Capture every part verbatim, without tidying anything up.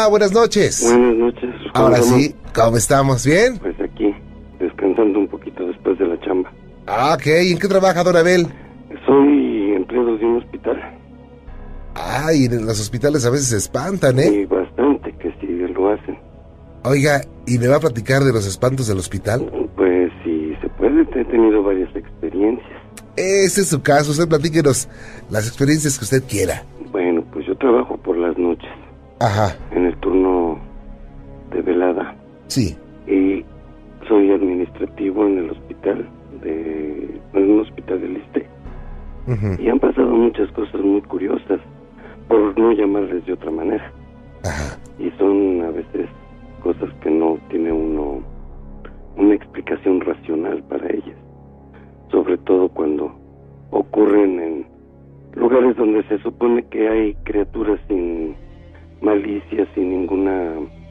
Hola, buenas noches. Buenas noches. Ahora sí, ¿cómo estamos? ¿Bien? Pues aquí, descansando un poquito después de la chamba. Ah, ok. ¿En qué trabaja, don Abel? Soy empleado de un hospital. Ay, en los hospitales a veces se espantan, ¿eh? Y bastante, que sí lo hacen. Oiga, ¿y me va a platicar de los espantos del hospital? Pues si se puede, he tenido varias experiencias. Ese es su caso, usted platíquenos las experiencias que usted quiera. Bueno, pues yo trabajo por las noches. Ajá. En el turno de velada. Sí. Y soy administrativo en el hospital, de, en un hospital del ISSSTE. Uh-huh. Y han pasado muchas cosas muy curiosas, por no llamarles de otra manera. Ajá. Y son a veces cosas que no tiene uno una explicación racional para ellas. Sobre todo cuando ocurren en lugares donde se supone que hay criaturas sin malicia, sin ninguna,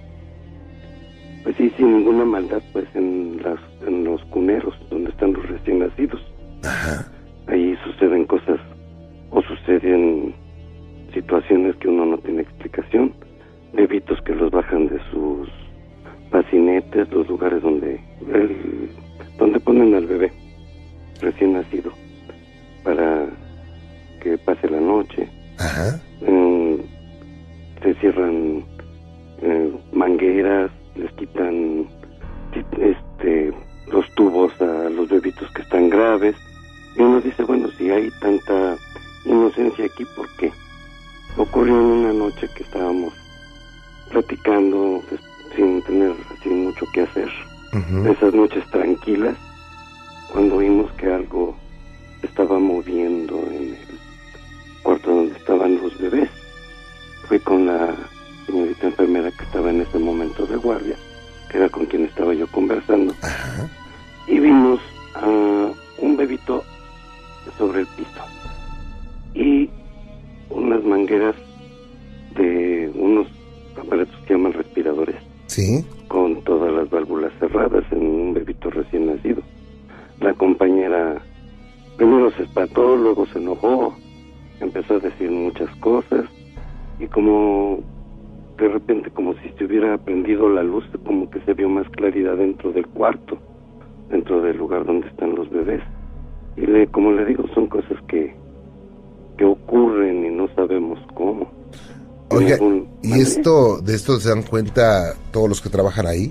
pues sí, sin ninguna maldad, pues en las en los cuneros donde están los recién nacidos. Ajá. Ahí suceden cosas o suceden situaciones que uno no tiene explicación. Bebitos que los bajan de sus bacinetes, los lugares donde el, donde ponen al bebé recién nacido para que pase la noche. Ajá. Eh, se cierran eh, mangueras, les quitan este los tubos a los bebitos que están graves, y uno dice, bueno, si hay tanta inocencia aquí, ¿por qué? Ocurrió en una noche que estábamos platicando pues, sin tener así mucho que hacer. Uh-huh. Esas noches tranquilas, cuando vimos que algo estaba moviendo en el cuarto donde estaban los bebés. Fui con la señorita enfermera que estaba en ese momento de guardia, que era con quien estaba yo conversando. Ajá. Y vimos a un bebito sobre el piso y unas mangueras de unos aparatos que llaman respiradores. Sí. Con todas las válvulas cerradas en un bebito recién nacido. La compañera primero se espantó, luego se enojó, empezó a decir muchas cosas y como de repente como si se hubiera prendido la luz, como que se vio más claridad dentro del cuarto, dentro del lugar donde están los bebés. Y le, como le digo, son cosas que que ocurren y no sabemos cómo. Oiga, algún... ¿y esto, de esto se dan cuenta todos los que trabajan ahí?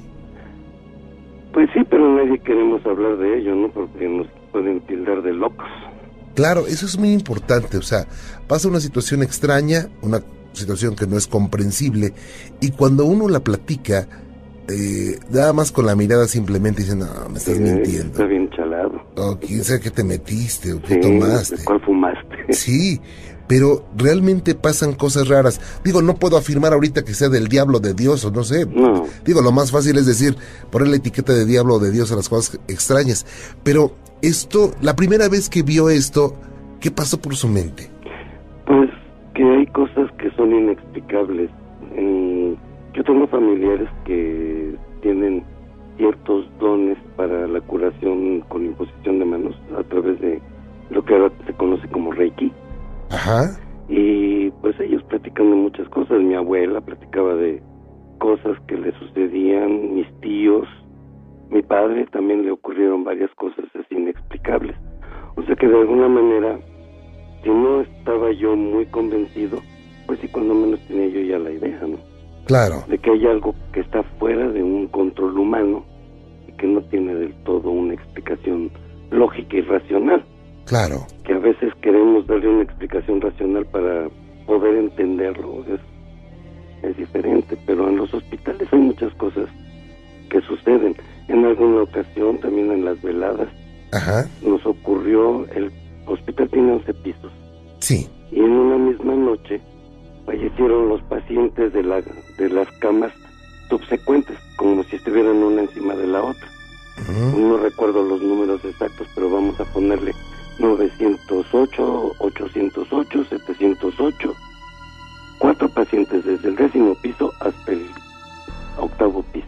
Pues sí, pero nadie queremos hablar de ello, ¿no? Porque nos pueden tildar de locos. Claro, eso es muy importante, o sea, pasa una situación extraña, una situación que no es comprensible, y cuando uno la platica, eh, nada más con la mirada simplemente dicen, no, me estás sí, mintiendo. Está bien chalado. O quién sabe qué te metiste, o qué sí, tomaste. ¿Cuál fumaste? Sí, pero realmente pasan cosas raras. Digo, no puedo afirmar ahorita que sea del diablo, de Dios, o no sé. No. Digo, lo más fácil es decir, poner la etiqueta de diablo o de Dios a las cosas extrañas. Pero esto, la primera vez que vio esto, ¿qué pasó por su mente? Pues que hay cosas que son inexplicables. Eh, yo tengo familiares que tienen ciertos dones para la curación con imposición de manos a través de lo que ahora se conoce como Reiki. Ajá. Y pues ellos platican de muchas cosas. Mi abuela platicaba de cosas que le sucedían, mis tíos, mi padre también le ocurrieron varias cosas así inexplicables. O sea que de alguna manera, si no estaba yo muy convencido, pues sí, cuando menos tenía yo ya la idea, ¿no? Claro. De que hay algo que está fuera de un control humano y que no tiene del todo una explicación lógica y racional. Claro. Que a veces queremos darle una explicación racional para poder entenderlo, es, es diferente, pero en los hospitales hay muchas cosas que suceden. En alguna ocasión, también en las veladas, Ajá. nos ocurrió, el hospital tiene once pisos. Sí. Y en una misma noche fallecieron los pacientes de, la, de las camas subsecuentes, como si estuvieran una encima de la otra. Uh-huh. No recuerdo los números exactos, pero vamos a ponerle novecientos ocho, ochocientos ocho, setecientos ocho. Cuatro pacientes desde el décimo piso hasta el octavo piso.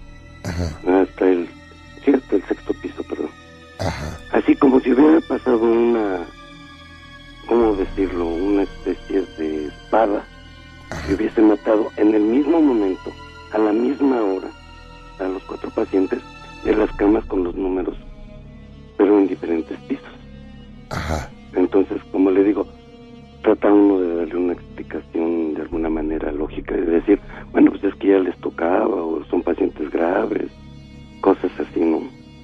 Ajá. Hasta el, sí, hasta el sexto piso, perdón. Ajá. Así como si hubiera pasado una, ¿cómo decirlo? Una especie de espada que hubiese matado en el mismo momento, a la misma hora, a los cuatro pacientes de las camas con los números, pero en diferentes pisos. Ajá. Entonces, como le digo, trata uno de darle una explicación de alguna manera lógica, de decir, bueno, pues es que ya les tocaba, o son pacientes graves, cosas así, ¿no?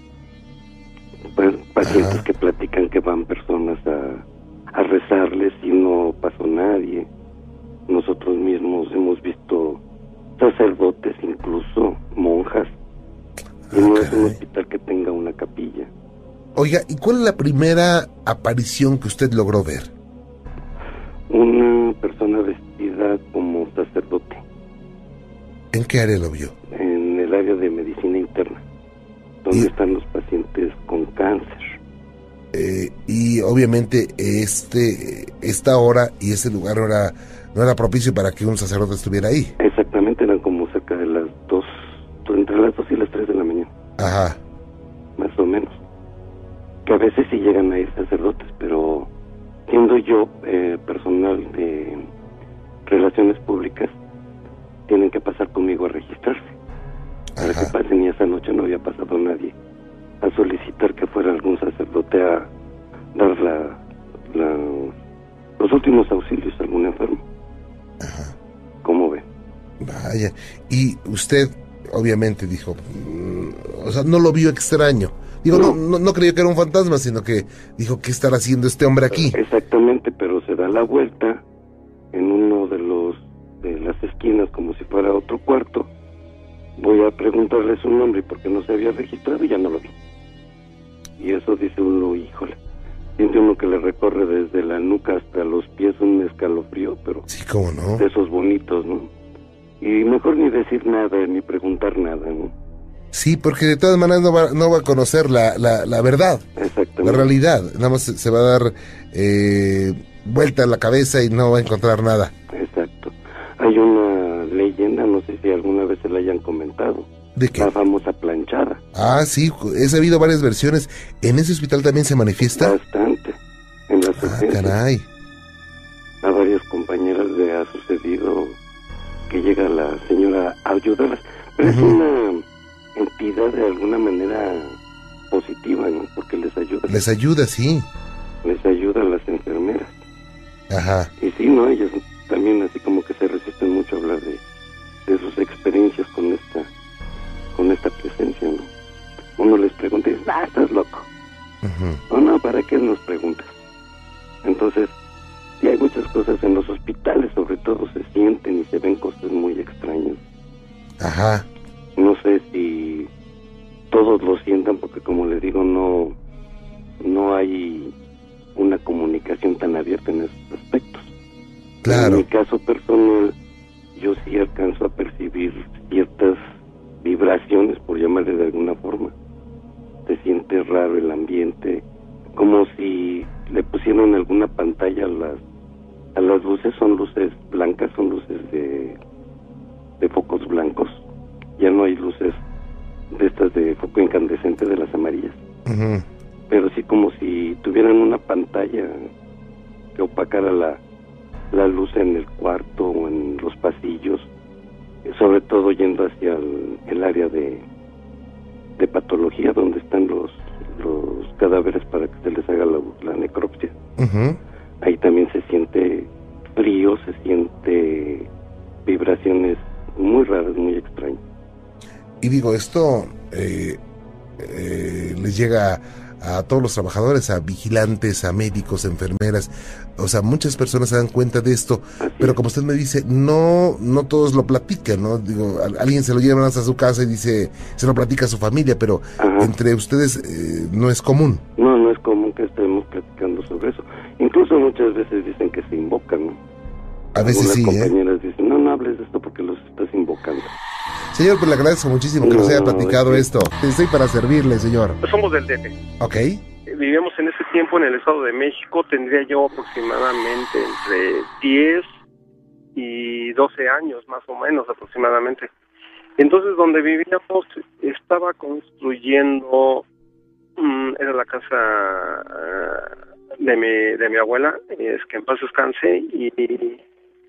Pues, pacientes Ajá. que platican que van personas a, a rezarles y no pasó nadie. Nosotros mismos hemos visto sacerdotes, incluso monjas, y Ah, no es un caray. hospital que tenga una capilla. Oiga, ¿y cuál es la primera aparición que usted logró ver? Una persona vestida como sacerdote ¿En qué área lo vio? en el área de medicina interna, donde Y, están los pacientes con cáncer. eh, y obviamente este, esta hora y ese lugar no era, no era propicio para que un sacerdote estuviera ahí. Exactamente, eran como cerca de las dos, entre las dos y las tres de la mañana, Ajá. más o menos. Que a veces sí llegan a ir sacerdotes, pero siendo yo eh, personal de relaciones públicas, tienen que pasar conmigo a registrarse, para Ajá. que pasen, y esa noche no había pasado nadie a solicitar que fuera algún sacerdote a dar la, la, los últimos auxilios a algún enfermo. Ajá. ¿Cómo ve? Vaya. Y usted obviamente dijo, mm, o sea, no lo vio extraño. Digo, no, No. no, no creyó que era un fantasma, sino que dijo, ¿qué estará haciendo este hombre aquí? Exactamente, pero se da la vuelta en uno de los de las esquinas como si fuera otro cuarto. Voy a preguntarle su nombre porque no se había registrado y ya no lo vi. Y eso dice uno, híjole, siente uno que le recorre desde la nuca hasta los pies un escalofrío, pero Sí, cómo no. de esos bonitos, ¿no? Y mejor ni decir nada, ni preguntar nada, ¿no? Sí, porque de todas maneras no va, no va a conocer la, la, la verdad, la Exactamente. realidad. Nada más se, se va a dar eh, vuelta a la cabeza y no va a encontrar nada. Exacto. Hay una leyenda, no sé si alguna vez se la hayan comentado, ¿De qué? la famosa planchada. Ah, sí, he sabido varias versiones. ¿En ese hospital también se manifiesta? Bastante. En las Ah, urgencias. caray. A varias compañeras le ha sucedido que llega la señora a ayudarlas. Pero Ujú. es una entidad de alguna manera positiva, ¿no? Porque les ayuda. Les ayuda, sí. Les ayuda a las enfermeras. Ajá. Y sí, ¿no? Ellas también así como que se resisten mucho a hablar de, de sus experiencias con esta con esta presencia, ¿no? Uno les pregunta y dice, ah, estás loco. Ujú. No, no, ¿para qué nos preguntas? Entonces, sí hay muchas cosas en los hospitales, sobre todo se sienten y se ven cosas muy extrañas. Ajá. No sé si todos lo sientan, porque como les digo, no, no hay una comunicación tan abierta en esos aspectos. Claro. En mi caso personal, yo sí alcanzo a percibir ciertas vibraciones, por llamarle de alguna forma. Se siente raro el ambiente, como si le pusieran alguna pantalla a las a las luces. Son luces blancas, son luces de de focos blancos. Ya no hay luces de estas de foco incandescente, de las amarillas. Ujú. Pero sí como si tuvieran una pantalla que opacara la la luz en el cuarto o en los pasillos, sobre todo yendo hacia el, el área de de patología, donde están los los cadáveres para que se les haga la, la necropsia. Ujú. Ahí también se siente frío, se siente vibraciones muy raras, muy extrañas. Y digo, esto eh, eh, les llega a todos los trabajadores, a vigilantes, a médicos, enfermeras. O sea, muchas personas se dan cuenta de esto, Así pero es. como usted me dice, no no todos lo platican, ¿no? Digo, a- alguien se lo lleva hasta su casa y dice, se lo platica a su familia, pero Ajá. entre ustedes eh, no es común. No, no es común que estemos platicando sobre eso. Incluso muchas veces dicen que se invocan, ¿no? A veces Algunas sí, ¿eh? compañeras dicen, no, no hables de esto porque los estás invocando. Señor, pues le agradezco muchísimo que nos haya No, platicado es que- esto. Estoy para servirle, señor. Somos del D F. ¿Ok? Vivíamos en ese tiempo en el Estado de México. Tendría yo aproximadamente entre diez y doce años, más o menos aproximadamente. Entonces, donde vivíamos estaba construyendo, mmm, era la casa uh, de mi de mi abuela, es que en paz descanse, y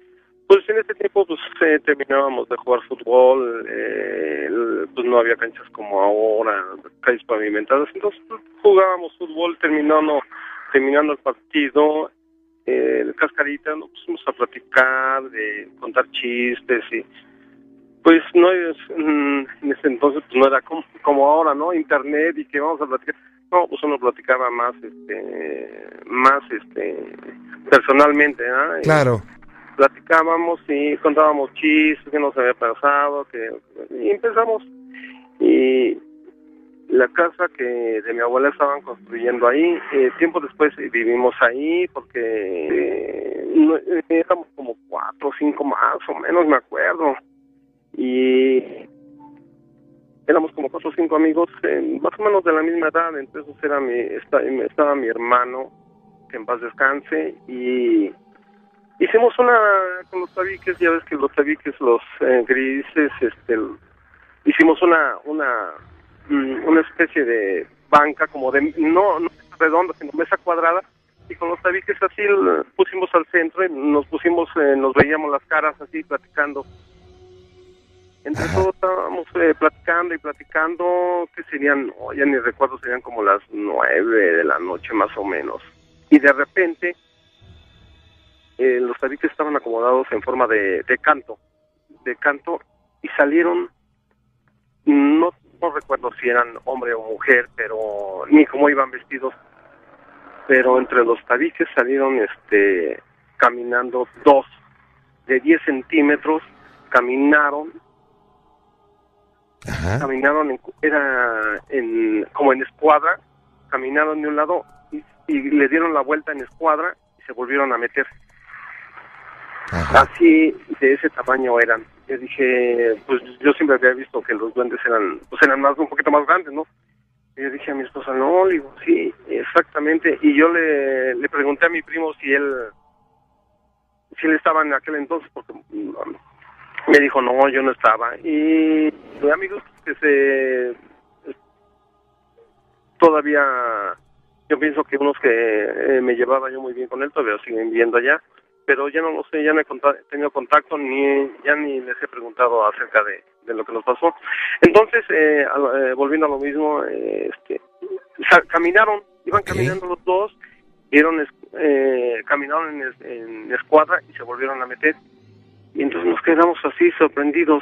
Pues en ese tiempo pues eh, terminábamos de jugar fútbol, eh, el, pues no había canchas como ahora, calles pavimentadas, entonces pues, jugábamos fútbol, terminando, terminando el partido, eh, el cascarita, nos pusimos a platicar, de contar chistes y pues no es, mm, en ese entonces pues no era como, como ahora, ¿no? Internet y que vamos a platicar. No, pues uno platicaba más, este, más, este, personalmente, ¿no? Claro. Y platicábamos y contábamos chistes, que nos había pasado, que, y empezamos. Y la casa que de mi abuela estaban construyendo ahí, eh, tiempo después vivimos ahí, porque eh, no, eh, éramos como cuatro o cinco más o menos, me acuerdo. Y éramos como cuatro o cinco amigos, eh, más o menos de la misma edad. Entre esos era mi, está, estaba mi hermano, que en paz descanse, y hicimos una, con los tabiques, ya ves que los tabiques, los eh, grises, este, hicimos una, una, una especie de banca, como de, no, no redonda, sino mesa cuadrada, y con los tabiques así pusimos al centro, y nos pusimos, eh, nos veíamos las caras así, platicando. Entre todos estábamos eh, platicando y platicando, que serían, oh, ya ni recuerdo, serían como las nueve de la noche más o menos. Y de repente, eh, los tabiques estaban acomodados en forma de, de canto, de canto, y salieron, no, no recuerdo si eran hombre o mujer, pero ni cómo iban vestidos, pero entre los tabiques salieron este caminando dos de diez centímetros, caminaron, Ajá. caminaron, en, era en, como en escuadra, caminaron de un lado y, y le dieron la vuelta en escuadra y se volvieron a meter. Ajá. Así, de ese tamaño eran. Yo dije, pues yo siempre había visto que los duendes eran, pues eran más, un poquito más grandes, ¿no? Y yo dije a mi esposa, no, le digo, sí, exactamente. Y yo le, le pregunté a mi primo si él, si él estaba en aquel entonces, porque um, me dijo, no, yo no estaba. Y de amigos que se, todavía, yo pienso que unos que eh, me llevaba yo muy bien con él todavía siguen viviendo allá, pero ya no lo sé, ya no he conta- tenido contacto, ni ya ni les he preguntado acerca de, de lo que nos pasó. Entonces, eh, a, eh, volviendo a lo mismo, eh, este, sa- caminaron, iban Okay. caminando los dos, vieron, eh, caminaron en, en escuadra y se volvieron a meter. Y entonces nos quedamos así sorprendidos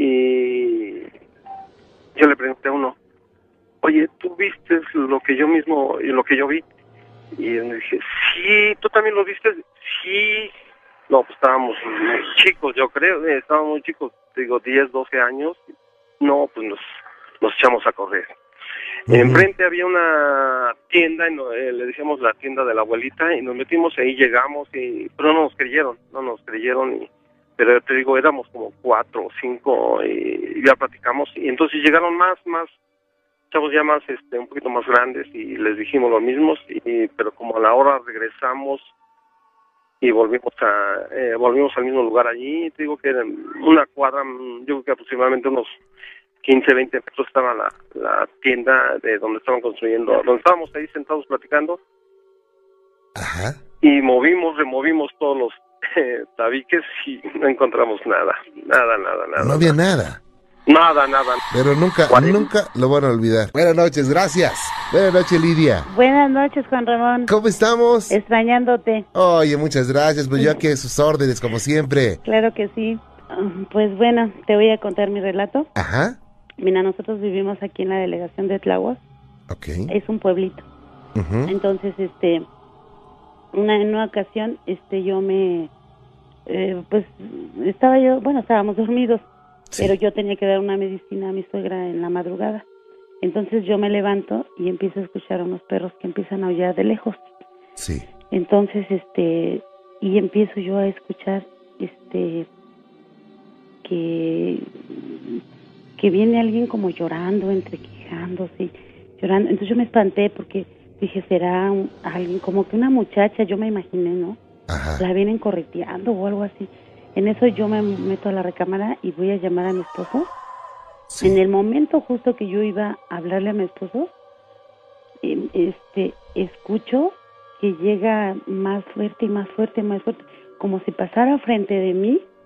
y yo le pregunté a uno, oye, ¿tú viste lo que yo mismo, lo que yo vi? Y él me dije, sí, ¿tú también lo viste? Sí. No, pues estábamos muy chicos, yo creo, eh, estábamos muy chicos, digo, diez, doce años. No, pues nos, nos echamos a correr. Uh-huh. Enfrente había una tienda, y no, eh, le decíamos la tienda de la abuelita, y nos metimos ahí, llegamos, y pero no nos creyeron, no nos creyeron, y, pero te digo, éramos como cuatro o cinco, y ya platicamos, y entonces llegaron más, más, chavos ya más, este, un poquito más grandes, y les dijimos lo mismo, y, pero como a la hora regresamos, y volvimos a, eh, volvimos al mismo lugar allí, te digo que era una cuadra, yo creo que aproximadamente unos quince, veinte metros estaba la, la tienda de donde estaban construyendo, donde estábamos ahí sentados platicando. Ajá. Y movimos, removimos todos los eh, tabiques y no encontramos nada, nada, nada, nada. No había nada. Nada, nada. Pero nunca, cuarenta. nunca lo van a olvidar. Buenas noches, gracias. Buenas noches, Lidia. Buenas noches, Juan Ramón. ¿Cómo estamos? Extrañándote. Oye, muchas gracias. Pues yo aquí a sus órdenes, como siempre. Claro que sí. Pues bueno, te voy a contar mi relato. Ajá. Mira, nosotros vivimos aquí en la delegación de Tláhuac. Ok. Es un pueblito. Uh-huh. Entonces, este, una, en una ocasión, este, yo me, eh, pues, estaba yo, bueno, estábamos dormidos, sí. Pero yo tenía que dar una medicina a mi suegra en la madrugada. Entonces yo me levanto y empiezo a escuchar a unos perros que empiezan a aullar de lejos. Sí. Entonces, este, y empiezo yo a escuchar, este, que, que viene alguien como llorando, entre quejándose, llorando. Entonces yo me espanté porque dije, será un, alguien, como que una muchacha, yo me imaginé, ¿no? Ajá. La vienen correteando o algo así. En eso yo me meto a la recámara y voy a llamar a mi esposo. Sí. En el momento justo que yo iba a hablarle a mi esposo, este, escucho que llega más fuerte y más fuerte, más fuerte, como si pasara frente de mí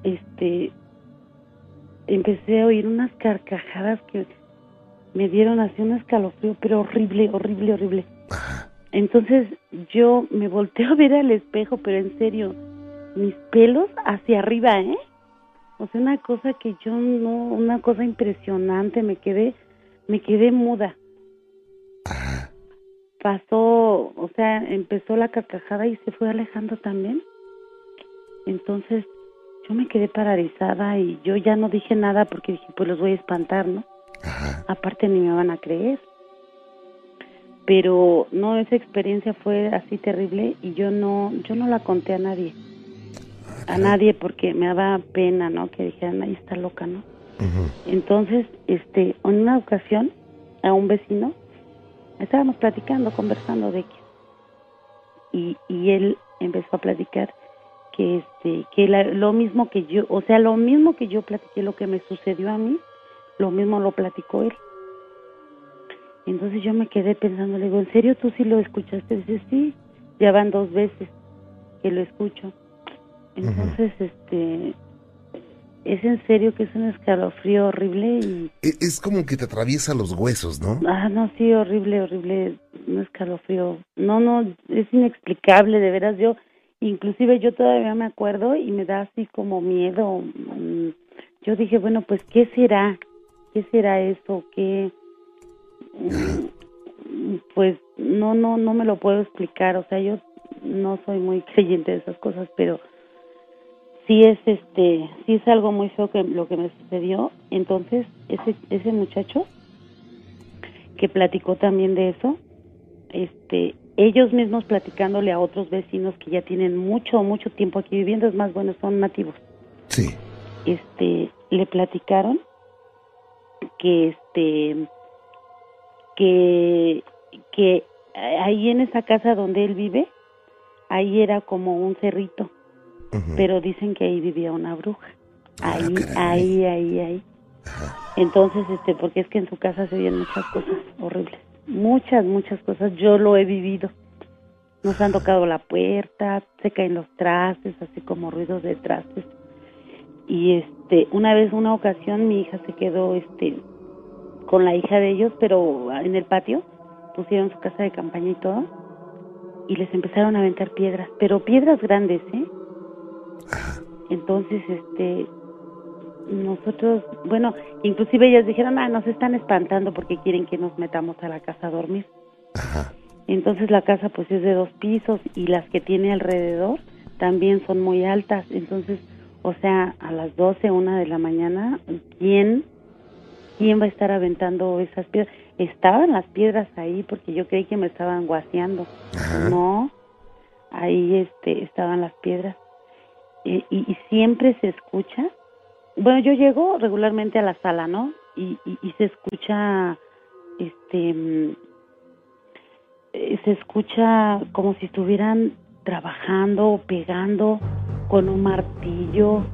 este, empecé a oír unas carcajadas que me dieron así un escalofrío, pero horrible, horrible, horrible. Ajá. Entonces yo me volteo a ver al espejo, pero en serio, mis pelos hacia arriba, ¿eh? O sea, una cosa que yo no, una cosa impresionante, me quedé, me quedé muda. Ajá. Pasó, o sea, empezó la carcajada y se fue alejando también. Entonces yo me quedé paralizada y yo ya no dije nada porque dije, pues los voy a espantar, ¿no? Ajá. Aparte ni me van a creer. Pero no, esa experiencia fue así terrible y yo no, yo no la conté a nadie. A nadie porque me daba pena, ¿no? Que dijeran, ahí está loca, ¿no? Uh-huh. Entonces, este, en una ocasión, a un vecino, estábamos platicando, conversando de que, y, y él empezó a platicar que, este, que la, lo mismo que yo, o sea, lo mismo que yo platiqué, lo que me sucedió a mí, lo mismo lo platicó él. Entonces yo me quedé pensando, le digo, ¿en serio tú sí lo escuchaste? Dice, sí, ya van dos veces que lo escucho. Entonces, uh-huh. este, es en serio que es un escalofrío horrible y... Es, es como que te atraviesa los huesos, ¿no? Ah, no, sí, horrible, horrible, un escalofrío. No, no, es inexplicable, de veras, yo, inclusive yo todavía me acuerdo y me da así como miedo. Yo dije, bueno, pues, ¿qué será? ¿Qué será eso? ¿Qué...? Pues no, no, no me lo puedo explicar, o sea, yo no soy muy creyente de esas cosas, pero sí es este, sí es algo muy feo que lo que me sucedió. Entonces, ese, ese muchacho que platicó también de eso, este, ellos mismos platicándole a otros vecinos que ya tienen mucho, mucho tiempo aquí viviendo, es más, bueno, son nativos. Sí. Este, le platicaron que este que que ahí en esa casa donde él vive, ahí era como un cerrito, uh-huh. pero dicen que ahí vivía una bruja, ahí, ah, ahí, ahí, ahí. Ajá. Entonces, este, porque es que en su casa se veían muchas cosas horribles, muchas, muchas cosas, yo lo he vivido, nos han tocado la puerta, se caen los trastes, así como ruidos de trastes, y este, una vez, una ocasión, mi hija se quedó, este, con la hija de ellos, pero en el patio pusieron su casa de campaña y todo, y les empezaron a aventar piedras, pero piedras grandes, ¿eh? Ajá. Entonces, este, nosotros, bueno, inclusive ellas dijeron, ah, nos están espantando porque quieren que nos metamos a la casa a dormir. Ajá. Entonces la casa pues es de dos pisos y las que tiene alrededor también son muy altas, entonces, o sea, a las doce, una de la mañana, ¿quién... ¿Quién va a estar aventando esas piedras? Estaban las piedras ahí porque yo creí que me estaban guaseando. Ajá. No, ahí este estaban las piedras. Eh, y, y siempre se escucha. Bueno, yo llego regularmente a la sala, ¿no? Y, y, y se escucha, este, eh, se escucha como si estuvieran trabajando o pegando con un martillo,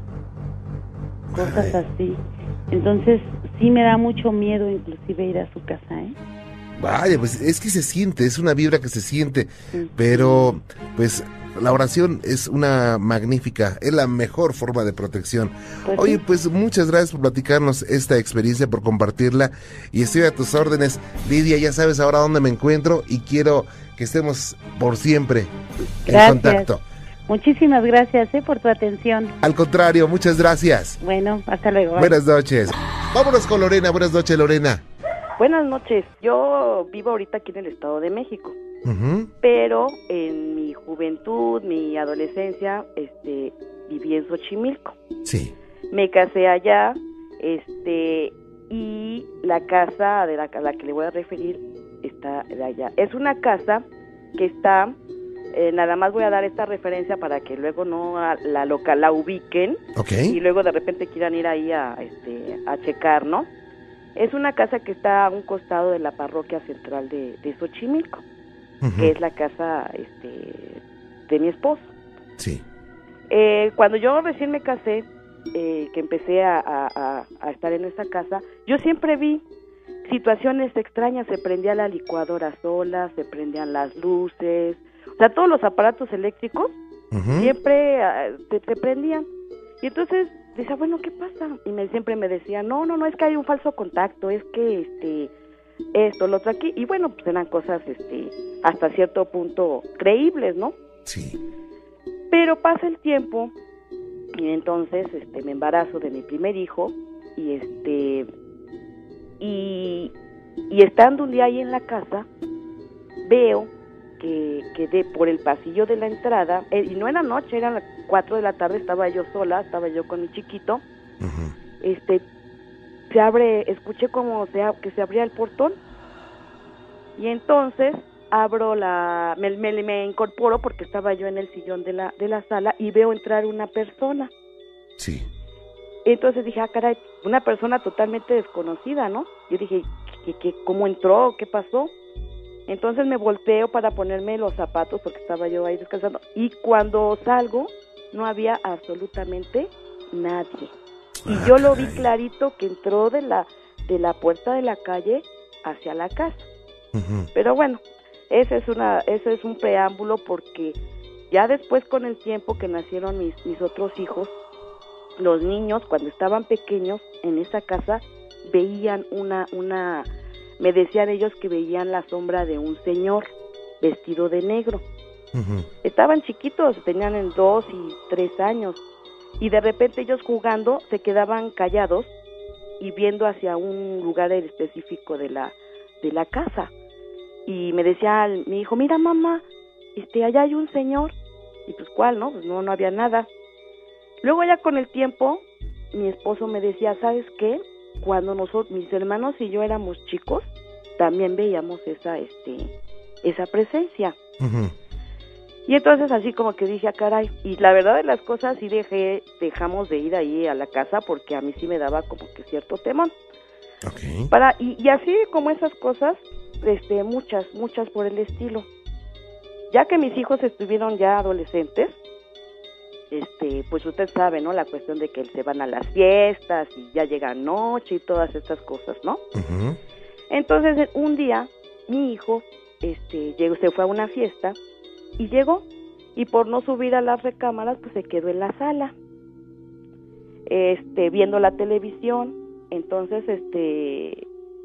cosas Ay. así. Entonces, sí me da mucho miedo inclusive ir a su casa, ¿eh? Vaya, pues es que se siente, es una vibra que se siente, sí. Pero pues la oración es una magnífica, es la mejor forma de protección. Pues Oye, sí. Pues muchas gracias por platicarnos esta experiencia, por compartirla, y estoy a tus órdenes. Lidia, ya sabes ahora dónde me encuentro y quiero que estemos por siempre gracias. En contacto. Muchísimas gracias eh, por tu atención. Al contrario, muchas gracias. Bueno, hasta luego. Buenas noches. Vámonos con Lorena. Buenas noches, Lorena. Buenas noches. Yo vivo ahorita aquí en el Estado de México. Uh-huh. Pero en mi juventud, mi adolescencia, este, viví en Xochimilco. Sí. Me casé allá, este, y la casa de la, a la que le voy a referir está de allá. Es una casa que está... Eh, nada más voy a dar esta referencia para que luego no a, la local la ubiquen, okay. Y luego de repente quieran ir ahí a este a checar, ¿no? Es una casa que está a un costado de la parroquia central de, de Xochimilco, uh-huh. Que es la casa este de mi esposo. Sí. Eh, cuando yo recién me casé, eh, que empecé a, a, a estar en esa casa, yo siempre vi situaciones extrañas, se prendía la licuadora sola, se prendían las luces, o sea, todos los aparatos eléctricos uh-huh. siempre uh, se, se prendían. Y entonces decía, bueno, ¿qué pasa? Y me, siempre me decía, no, no, no, es que hay un falso contacto, es que, este, esto, lo otro aquí, y bueno, pues eran cosas, este, hasta cierto punto creíbles, ¿no? Sí. Pero pasa el tiempo, y entonces, este, me embarazo de mi primer hijo, y este, y, y estando un día ahí en la casa, veo que, que de, por el pasillo de la entrada, eh, y no era noche, eran las cuatro de la tarde, estaba yo sola, estaba yo con mi chiquito, uh-huh. este, se abre, escuché como se, que se abría el portón, y entonces abro la, me, me, me incorporo porque estaba yo en el sillón de la, de la sala, y veo entrar una persona. Sí. Entonces dije, ah, caray, una persona totalmente desconocida, ¿no? Yo dije, ¿qué, qué, ¿cómo entró? ¿Qué pasó? Entonces me volteo para ponerme los zapatos porque estaba yo ahí descansando, y cuando salgo no había absolutamente nadie. Y ah, yo caray. Lo vi clarito que entró de la de la puerta de la calle hacia la casa. Uh-huh. Pero bueno, ese es una ese es un preámbulo, porque ya después, con el tiempo que nacieron mis mis otros hijos, los niños cuando estaban pequeños en esa casa veían una una me decían ellos que veían la sombra de un señor vestido de negro. Uh-huh. Estaban chiquitos, tenían en dos y tres años, y de repente ellos jugando se quedaban callados y viendo hacia un lugar específico de la de la casa. Y me decía mi hijo, mira mamá, este allá hay un señor. Y pues ¿cuál, no? Pues no, no había nada. Luego ya con el tiempo mi esposo me decía, ¿sabes qué? Cuando nosotros, mis hermanos y yo éramos chicos, también veíamos esa este esa presencia. Uh-huh. Y entonces así como que dije, ah, caray, y la verdad de las cosas sí dejé, dejamos de ir ahí a la casa porque a mí sí me daba como que cierto temor. Okay. Para, y, y así como esas cosas, este, muchas, muchas por el estilo. Ya que mis hijos estuvieron ya adolescentes, este, pues usted sabe, ¿no? La cuestión de que se van a las fiestas y ya llega noche y todas estas cosas, ¿no? Uh-huh. Entonces un día mi hijo, este, llegó, se fue a una fiesta y llegó, y por no subir a las recámaras pues se quedó en la sala, este, viendo la televisión. Entonces este,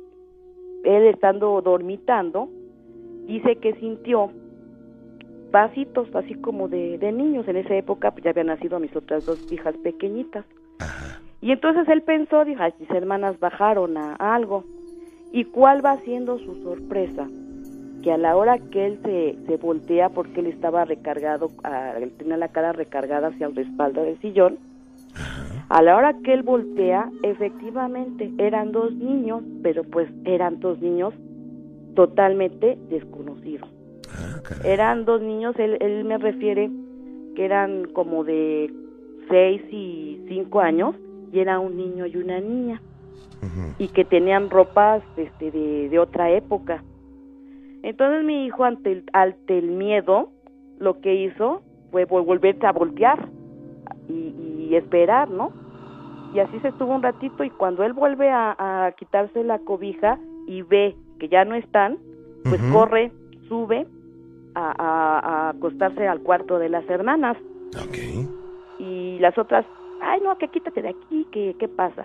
él estando dormitando, dice que sintió pasitos así como de, de niños. En esa época pues ya habían nacido mis otras dos hijas pequeñitas. Ajá. Y entonces él pensó, dijo, ay, mis hermanas bajaron a, a algo. ¿Y cuál va siendo su sorpresa? Que a la hora que él se, se voltea, porque él estaba recargado, a, él tenía la cara recargada hacia el respaldo del sillón, a la hora que él voltea, efectivamente eran dos niños, pero pues eran dos niños totalmente desconocidos. Ah, eran dos niños, él, él me refiere que eran como de seis y cinco años, y era un niño y una niña, uh-huh. y que tenían ropas este, de, de otra época. Entonces mi hijo, ante el, ante el miedo, lo que hizo fue volverse a voltear y, y esperar, ¿no? Y así se estuvo un ratito, y cuando él vuelve a, a quitarse la cobija y ve que ya no están, pues uh-huh. corre, sube a, a, a acostarse al cuarto de las hermanas. Okay. Y las otras, ay no, que quítate de aquí, que qué pasa.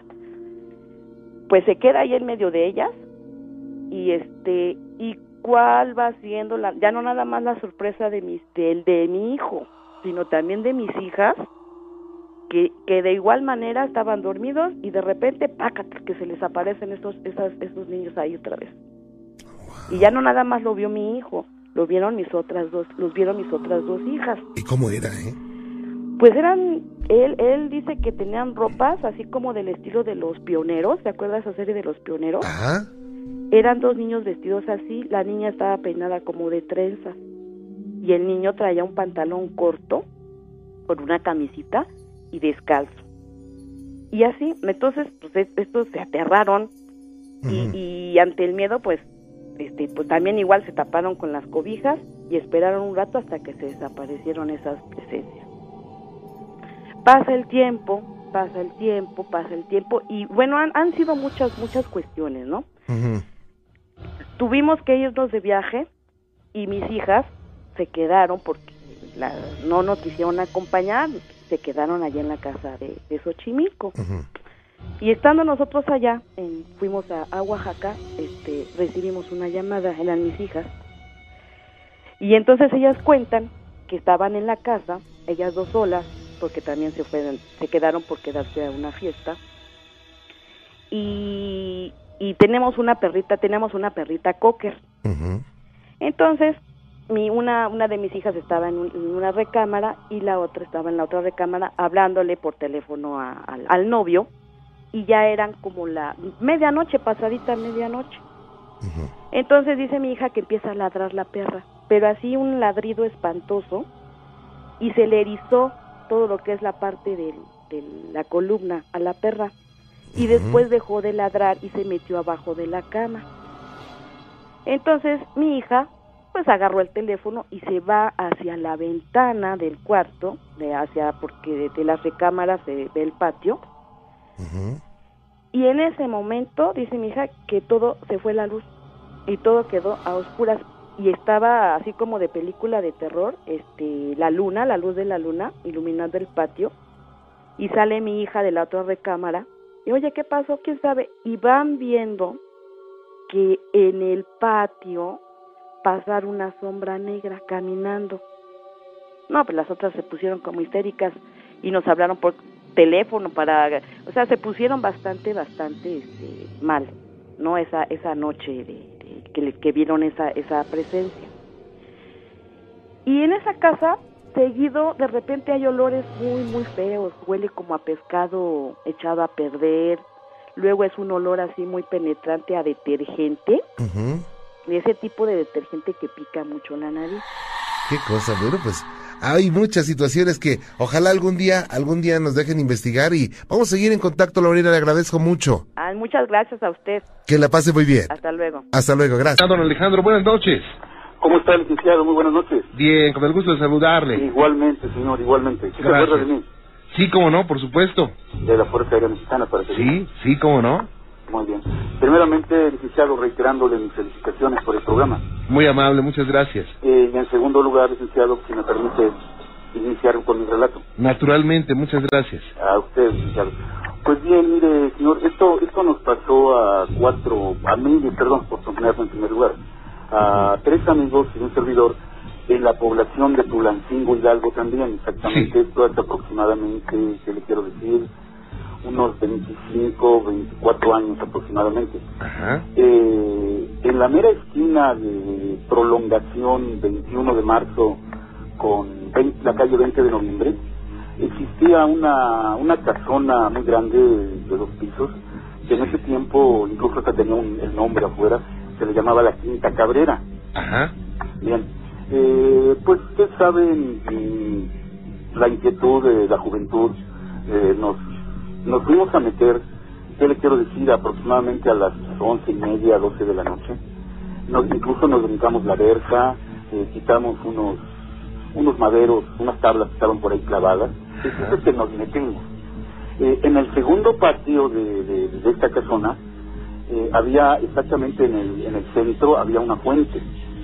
Pues se queda ahí en medio de ellas, y este, y cuál va siendo la, ya no nada más la sorpresa de mis, de, de mi hijo, sino también de mis hijas, que, que de igual manera estaban dormidos, y de repente, pácate, que se les aparecen estos, esas, esos niños ahí otra vez. Wow. Y ya no nada más lo vio mi hijo, lo vieron mis otras dos, los vieron mis otras dos hijas. ¿Y cómo era, eh? Pues eran, él, él dice que tenían ropas así como del estilo de Los Pioneros, ¿se acuerda de esa serie de Los Pioneros? Ajá. Eran dos niños vestidos así, la niña estaba peinada como de trenzas, y el niño traía un pantalón corto, con una camisita y descalzo. Y así, entonces, pues estos se aterraron, uh-huh. y, y ante el miedo, pues, este, pues también igual se taparon con las cobijas y esperaron un rato hasta que se desaparecieron esas presencias. Pasa el tiempo, pasa el tiempo, pasa el tiempo, y bueno, han, han sido muchas, muchas cuestiones, ¿no? Uh-huh. Tuvimos que irnos de viaje, y mis hijas se quedaron porque la, no nos quisieron acompañar, se quedaron allá en la casa de, de Xochimilco. Ujú. Y estando nosotros allá, en, fuimos a, a Oaxaca, este, recibimos una llamada, eran mis hijas, y entonces ellas cuentan que estaban en la casa, ellas dos solas, porque también se fueron, se quedaron por quedarse a una fiesta, y, y tenemos una perrita, tenemos una perrita cocker. Ujú. Entonces, mi, una, una de mis hijas estaba en, un, en una recámara y la otra estaba en la otra recámara hablándole por teléfono a, al, al novio, y ya eran como la medianoche, pasadita medianoche. Ujú. Entonces dice mi hija que empieza a ladrar la perra, pero así un ladrido espantoso, y se le erizó todo lo que es la parte del, de la columna a la perra, y Ujú. después dejó de ladrar y se metió abajo de la cama. Entonces mi hija pues agarró el teléfono y se va hacia la ventana del cuarto, de hacia porque de, de las recámaras se ve el patio, Ujú. y en ese momento dice mi hija que todo se fue la luz y todo quedó a oscuras, y estaba así como de película de terror, este la luna, la luz de la luna iluminando el patio, y sale mi hija de la otra recámara y oye, ¿qué pasó? ¿Quién sabe? Y van viendo que en el patio pasar una sombra negra caminando. No, pues las otras se pusieron como histéricas y nos hablaron por teléfono para, o sea, se pusieron bastante, bastante este, mal, ¿no? Esa esa noche de, de, que, que vieron esa esa presencia. Y en esa casa, seguido, de repente hay olores muy, muy feos, huele como a pescado echado a perder, luego es un olor así muy penetrante a detergente, Ujú. de ese tipo de detergente que pica mucho la nariz. Qué cosa, bueno, pues hay muchas situaciones que ojalá algún día, algún día nos dejen investigar y vamos a seguir en contacto, Lorena, le agradezco mucho. Ah, muchas gracias a usted. Que la pase muy bien. Hasta luego. Hasta luego, gracias. Don Alejandro, buenas noches. ¿Cómo está, licenciado? Muy buenas noches. Bien, con el gusto de saludarle. Igualmente, señor, igualmente. ¿Sí se Gracias. acuerda de mí? Sí, cómo no, por supuesto. De la Fuerza Aérea Mexicana, para que Sí, sí, cómo no. Muy bien. Primeramente, licenciado, reiterándole mis felicitaciones por el programa. Muy amable, muchas gracias. Eh, y en segundo lugar, licenciado, si me permite iniciar con mi relato. Naturalmente, muchas gracias. A usted, licenciado. Pues bien, mire, señor, esto esto nos pasó a cuatro, a mí, perdón, por ponerlo en primer lugar, a tres amigos y un servidor en la población de Tulancingo, Hidalgo también, exactamente, Sí. esto es aproximadamente, ¿qué le quiero decir? Unos veinticinco, veinticuatro años aproximadamente. Ajá. Eh, en la mera esquina de prolongación veintiuno de marzo con veinte, la calle veinte de noviembre, existía una, una casona muy grande de dos pisos, que en ese tiempo incluso hasta tenía un, el nombre afuera, se le llamaba la Quinta Cabrera. Ajá. Bien, eh, pues ustedes saben mm, la inquietud de la juventud, eh, nos, nos fuimos a meter, ¿qué le quiero decir? Aproximadamente a las once y media, doce de la noche, nos, incluso nos brincamos la verja, eh, quitamos unos unos maderos, unas tablas que estaban por ahí clavadas, es que nos metimos. Eh, en el segundo patio de, de, de esta casona, eh, había exactamente en el, en el centro, había una fuente.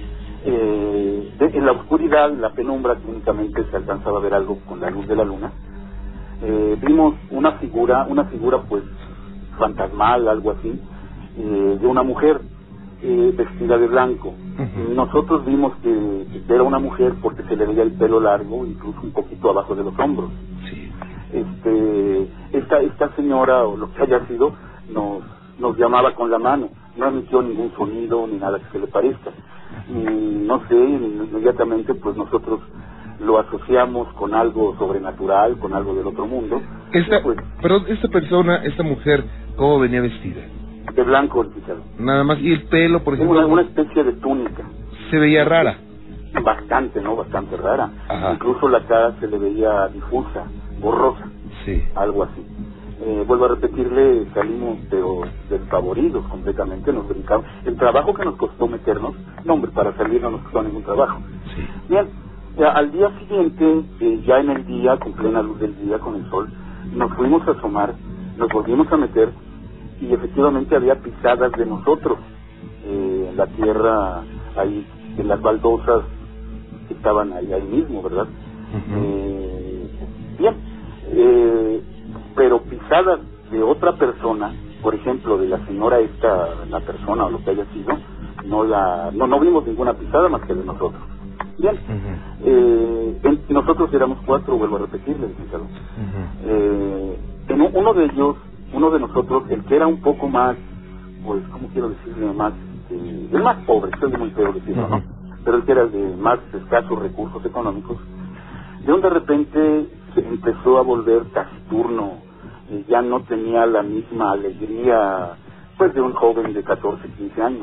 Eh, de, en la oscuridad, la penumbra, que únicamente se alcanzaba a ver algo con la luz de la luna, eh, vimos una figura, una figura pues fantasmal, algo así, eh, de una mujer eh, vestida de blanco. Ujú. Nosotros vimos que, que era una mujer porque se le veía el pelo largo, incluso un poquito abajo de los hombros. Sí. Este, esta, esta señora, o lo que haya sido, nos, nos llamaba con la mano, no emitió ningún sonido ni nada que se le parezca. Y no sé, inmediatamente pues nosotros lo asociamos con algo sobrenatural, con algo del otro mundo. Esta, Y, pues, pero esta persona, esta mujer, ¿cómo venía vestida? de blanco, licenciado. Nada más, y el pelo, por ejemplo, Una, una especie de túnica. se veía rara. Bastante, ¿no? Bastante rara. Ajá. Incluso la cara se le veía difusa, borrosa, Sí. algo así. Eh, vuelvo a repetirle, salimos pero desfavoridos completamente, nos brincamos. El trabajo que nos costó meternos, no hombre, para salir no nos costó ningún trabajo. Sí. Bien, ya, al día siguiente, eh, ya en el día, con plena luz del día, con el sol, nos fuimos a asomar, nos volvimos a meter y efectivamente había pisadas de nosotros eh, en la tierra, ahí, en las baldosas que estaban ahí, ahí mismo, ¿verdad? Ujú. Eh, bien, Eh, pero pisadas de otra persona, por ejemplo, de la señora esta, la persona o lo que haya sido, no la no, no vimos ninguna pisada más que de nosotros. Bien, uh-huh. eh, en, nosotros éramos cuatro, vuelvo a repetirle, licenciado. Uh-huh. eh, en uno de ellos, uno de nosotros, el que era un poco más, pues, ¿cómo quiero decirle? Más, eh, el más pobre, estoy muy feo decirlo, uh-huh. ¿no? Pero el que era de más escasos recursos económicos, de un de repente se empezó a volver taciturno, eh, ya no tenía la misma alegría, pues, de un joven de catorce, quince años.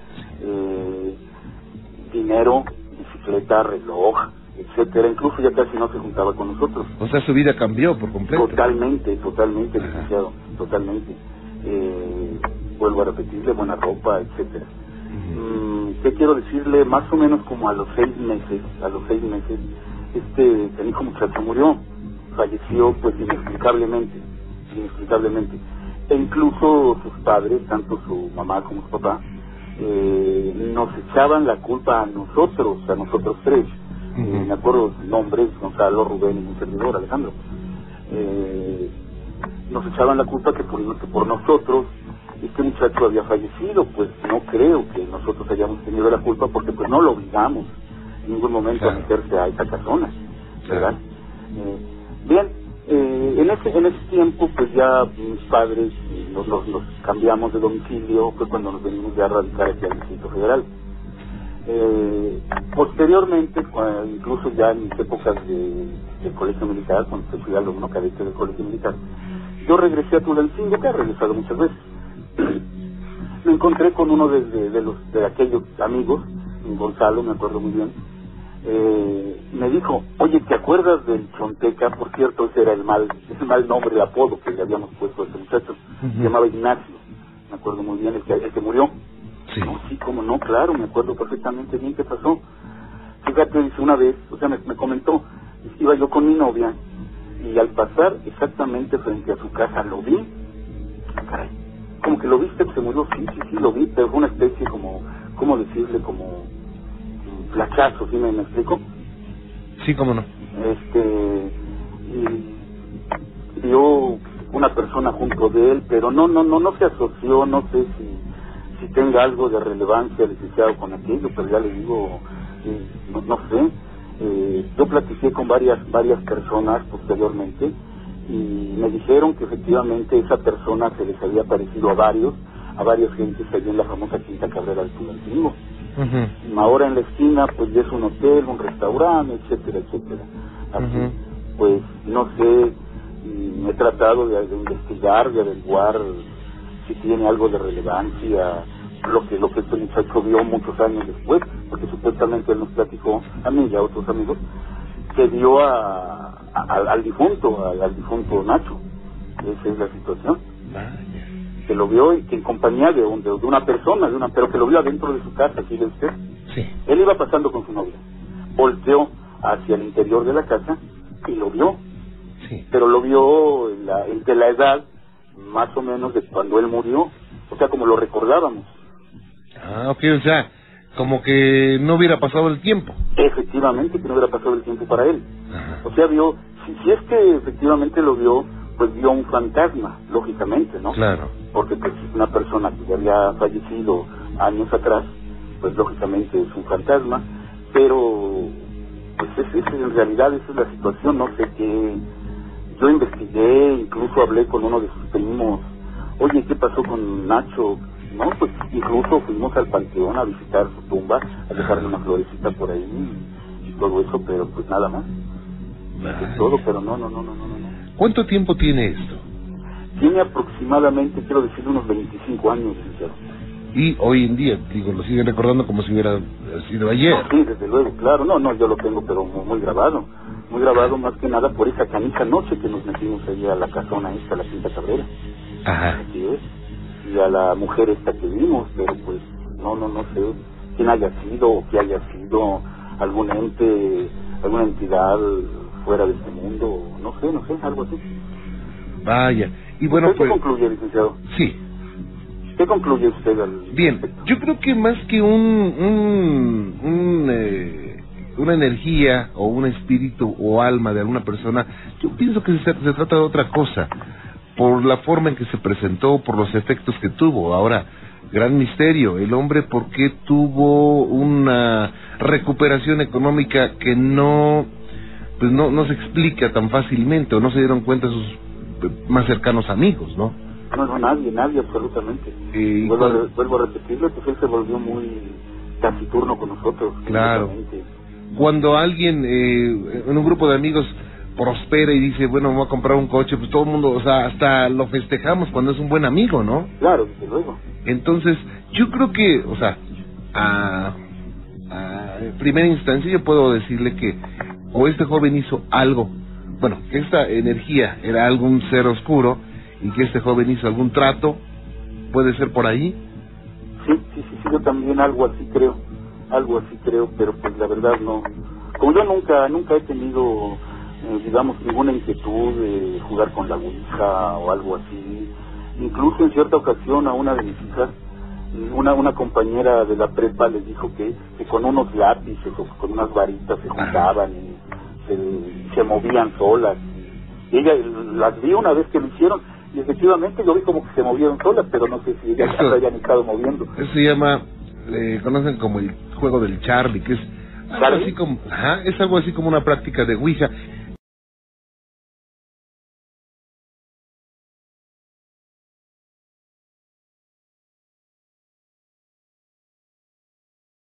Eh, dinero, bicicleta, reloj, etcétera, incluso ya casi no se juntaba con nosotros. O sea, su vida cambió por completo. Totalmente, totalmente, licenciado, totalmente. Eh, vuelvo a repetirle, buena ropa, etcétera. Uh-huh. Mm, ¿Qué quiero decirle? Más o menos como a los seis meses, a los seis meses, este canijo muchacho murió, falleció pues inexplicablemente, inexplicablemente. E incluso sus padres, tanto su mamá como su papá, Eh, nos echaban la culpa a nosotros, a nosotros tres. Uh-huh. eh, me acuerdo los nombres, Gonzalo, Rubén y un servidor, Alejandro. Eh, nos echaban la culpa que por, que por nosotros este muchacho había fallecido. Pues no creo que nosotros hayamos tenido la culpa, porque pues no lo obligamos en ningún momento, claro, a meterse a esa casona, ¿verdad? Claro. Eh, bien, eh, en ese en ese tiempo pues ya mis padres nos, nos, nos cambiamos de domicilio, fue cuando nos venimos ya a radicar aquí al Distrito Federal. Eh, posteriormente, cuando, incluso ya en mis épocas de, del Colegio Militar, cuando fui alumno cadete del Colegio Militar, yo regresé a Tulancingo, que he regresado muchas veces. Me encontré con uno de, de, de los de aquellos amigos, Gonzalo, me acuerdo muy bien. Eh, me dijo, oye, ¿te acuerdas del Chonteca? Por cierto, ese era el mal, ese mal nombre, el apodo que le habíamos puesto a ese muchacho. Uh-huh. Se llamaba Ignacio, me acuerdo muy bien, el que, el que murió. Sí. No, sí, como no, claro, me acuerdo perfectamente bien qué pasó. Fíjate, dice, una vez, o sea, me, me comentó, iba yo con mi novia, y al pasar exactamente frente a su casa lo vi. Caray, como que lo viste, se murió, sí, sí, sí, lo vi, pero fue una especie como, ¿cómo decirle? Como flachazo, ¿sí me, me explico? Sí, cómo no. Este, y vio una persona junto de él, pero no, no, no, no se asoció, no sé si, si tenga algo de relevancia licenciado con aquello, pero ya le digo, eh, no, no sé. Eh, yo platiqué con varias, varias personas posteriormente, y me dijeron que efectivamente esa persona se les había parecido a varios, a varias gentes allí en la famosa Quinta Cabrera del Tulancingo. Uh-huh. Ahora en la esquina pues ya es un hotel, un restaurante, etcétera, etcétera. Así, uh-huh. Pues no sé, me he tratado de, de investigar, de averiguar si tiene algo de relevancia lo que lo que este muchacho vio muchos años después, porque supuestamente él nos platicó, a mí y a otros amigos, que vio a, a, a al difunto, al, al difunto Nacho. Esa es la situación. Vaya. Que lo vio y que en compañía de, un, de, de una persona, de una pero que lo vio adentro de su casa, ¿sí de usted? Sí. Él iba pasando con su novia, volteó hacia el interior de la casa y lo vio. Sí. Pero lo vio en la, en de la edad más o menos de cuando él murió, o sea, como lo recordábamos. Ah, ok, o sea, como que no hubiera pasado el tiempo. Efectivamente, que no hubiera pasado el tiempo para él. Ajá. O sea, vio, si, si es que efectivamente lo vio, pues vio un fantasma, lógicamente, ¿no? Claro. Porque pues una persona que ya había fallecido años atrás, pues lógicamente es un fantasma, pero pues es, es, en realidad esa es la situación, no sé qué. Yo investigué, incluso hablé con uno de sus primos, oye, ¿qué pasó con Nacho? No, pues incluso fuimos al panteón a visitar su tumba, a dejarle una florecita por ahí y, y todo eso, pero pues nada más. Es todo, pero no, no, no, no, no, no. ¿Cuánto tiempo tiene esto? Tiene aproximadamente, quiero decir, unos veinticinco años, licenciado. Y hoy en día, digo, lo siguen recordando como si hubiera sido ayer. No, sí, desde luego, claro. No, no, yo lo tengo, pero muy, muy grabado. Muy grabado más que nada por esa canija noche que nos metimos allí a la casona esta, a la Quinta Cabrera. Ajá. Así es. Y a la mujer esta que vimos, pero pues, no, no, no sé quién haya sido o que haya sido algún ente, alguna entidad fuera de este mundo, no sé, no sé, algo así. Vaya, y bueno, ¿Usted pues... qué concluye, licenciado? Sí. ¿Qué concluye usted al Bien, respecto? Yo creo que más que un... un, un eh, una energía o un espíritu o alma de alguna persona, yo pienso que se, se trata de otra cosa, por la forma en que se presentó, por los efectos que tuvo. Ahora, gran misterio, el hombre por qué tuvo una recuperación económica que no, pues no, no se explica tan fácilmente, o no se dieron cuenta sus más cercanos amigos, ¿no? No, no, nadie, nadie absolutamente. Y vuelvo, cuando... a, vuelvo a repetirlo, pues él se volvió muy taciturno con nosotros. Claro. Cuando alguien eh, en un grupo de amigos prospera y dice, bueno, me voy a comprar un coche, pues todo el mundo, o sea, hasta lo festejamos cuando es un buen amigo, ¿no? Claro, desde luego. Entonces, yo creo que, o sea, a, a primera instancia yo puedo decirle que o este joven hizo algo, bueno, que esta energía era algún ser oscuro y que este joven hizo algún trato, puede ser por ahí. Sí, sí, sí, sí, yo también algo así creo, algo así creo, pero pues la verdad no. Como yo nunca, nunca he tenido, eh, digamos, ninguna inquietud de jugar con la ouija o algo así. Incluso en cierta ocasión a una de mis hijas, una una compañera de la prepa les dijo que, que con unos lápices o con unas varitas se juntaban y se, se movían solas. Y ella las vi una vez que lo hicieron y efectivamente yo vi como que se movieron solas, pero no sé si ellas se hayan estado moviendo. Eso se llama, le conocen como el juego del Charlie, que es algo así como, ajá, es algo así como una práctica de ouija.